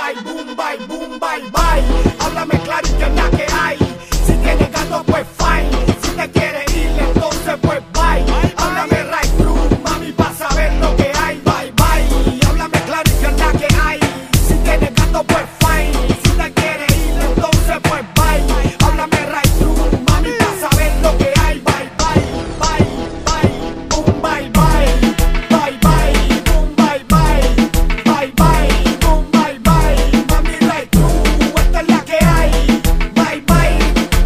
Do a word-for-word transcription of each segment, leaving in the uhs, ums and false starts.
bye, boom, bye, boom, bye, bye. Háblame claro y que es la que hay. Si tienes gato, pues fine. Si te quieres ir, entonces pues bye. Háblame right through, mami, pa' saber lo que hay. Bye, bye. Háblame claro y que es la que hay. Si tienes gato, pues fine. Si te quieres ir, entonces pues bye. Háblame right through, mami, pa' saber lo que hay. Bye, bye, bye, bye, boom, bye, bye. Bye, bye, boom, bye, bye. Bye, bye, boom, bye, bye. Mami, right through, esta es la que hay. Bye, bye,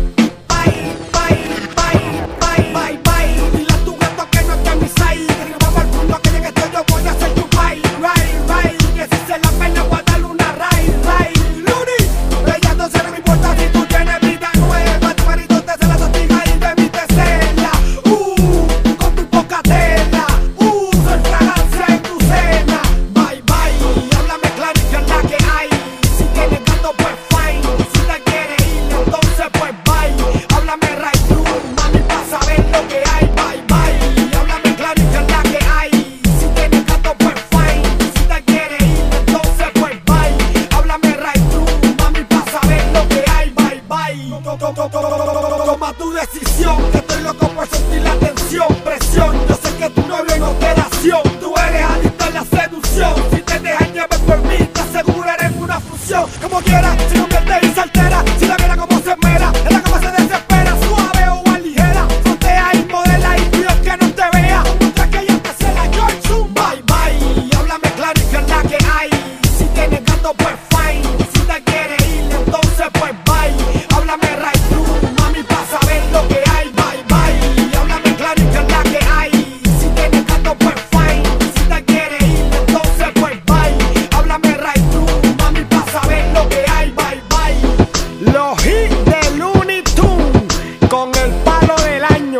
bye, bye, bye, bye, bye, bye. Dile a tu gato que no esté en mi side. Que vamos al mundo, que llegue esto, yo voy a hacer tu bye. Right, right, que si se la pena voy a darle una ride, ride. Looney, ella no se no me importa si tú tienes vida nueva. Tu marido te se la tostiga y de mí te cela. Uh, con tu poca tela. Uh, soy fragancia en tu cena. Bye, bye, háblame claro y que es la que hay. Si tienes gato, pues fine. Si te quieres ir, entonces pues bye. Háblame right through, mami, pa' saber lo que hay. Bye, bye, háblame claro y que es la que hay. Si tienes gato, pues fine. Si te quieres ir, entonces pues bye. Háblame right through, mami, pa' saber lo que hay. Bye, bye. To- to- to- to- to- Toma tu decisión, que estoy loco por sentir la tensión, presión. Yo sé que tu novio en operación. Tú eres adicto a la seducción. Si te dejas llevar por mí, te aseguro eres una fusión. Como quieras, si no pierdes y se altera. Si la viera como se esmera, en la cama se desespera. Suave o a ligera, frontea y modela y Dios que no te vea. Mientras que ella te hace la George Zoom. Bye, bye, háblame claro y que es la que hay. Si tienes gato, pues fine. Si te quieres ir, entonces pues bye. Háblame right through, mami, pa' saber lo que hay. Bye, bye, háblame claro y que es la que hay. Si tienes gato, pues fine. Si te quieres ir, entonces pues bye. Háblame right through, mami, pa' saber lo que hay. Bye, bye. Los hits de Looney Tunes con el palo del año.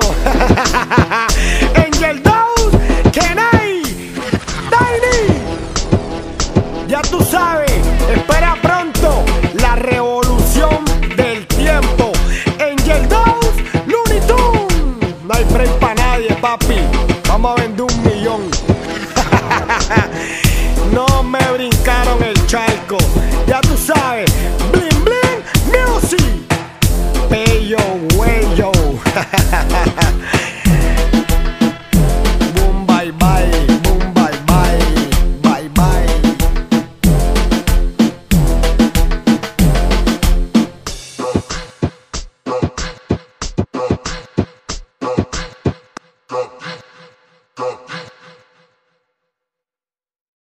Angel Dose, Kenai, Tiny. Ya tú sabes, espera pronto la revolución del tiempo. Angel Dose, Looney Tunes. No hay break pa' nadie, papi.